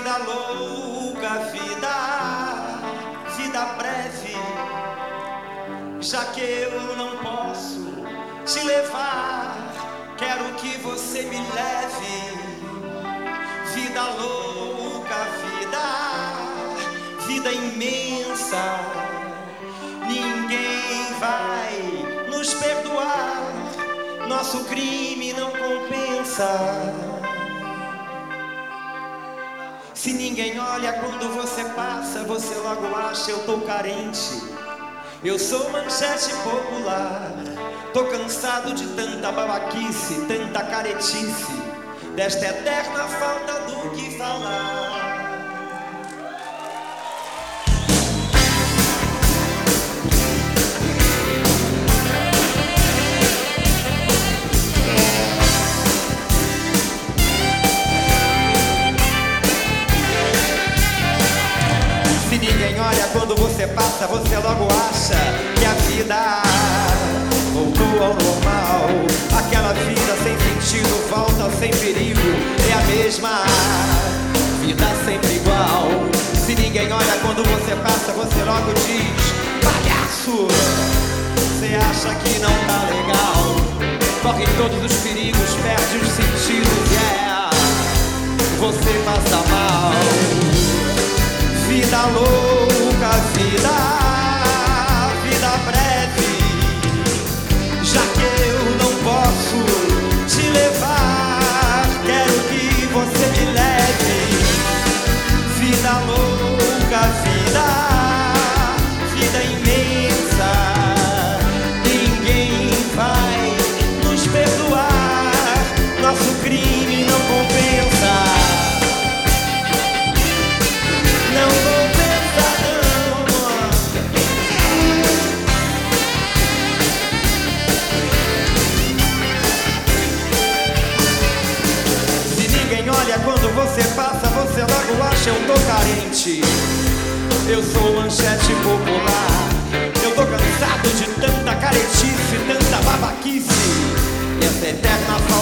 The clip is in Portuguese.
Vida louca, vida breve. Já que eu não posso te levar, quero que você me leve. Vida louca, vida imensa. Ninguém vai nos perdoar, nosso crime não compensa. Se ninguém olha quando você passa, você logo acha eu tô carente. Eu sou manchete popular, tô cansado de tanta babaquice, tanta caretice, desta eterna falta do que falar. Ninguém olha quando você passa, você logo acha que a vida voltou ao normal. Aquela vida sem sentido, volta sem perigo, é a mesma vida sempre igual. Se ninguém olha quando você passa, você logo diz: palhaço, você acha que não tá legal? Corre todos os perigos, perde os sentidos, você passa mal. Vida louca, vida breve. Já que eu não posso te levar, quero que você me leve. Vida louca, vida imensa. Ninguém vai nos perdoar, nosso crime não compensa. Quando você passa, você logo acha eu tô carente. Eu sou manchete popular, eu tô cansado de tanta caretice, tanta babaquice, e essa eterna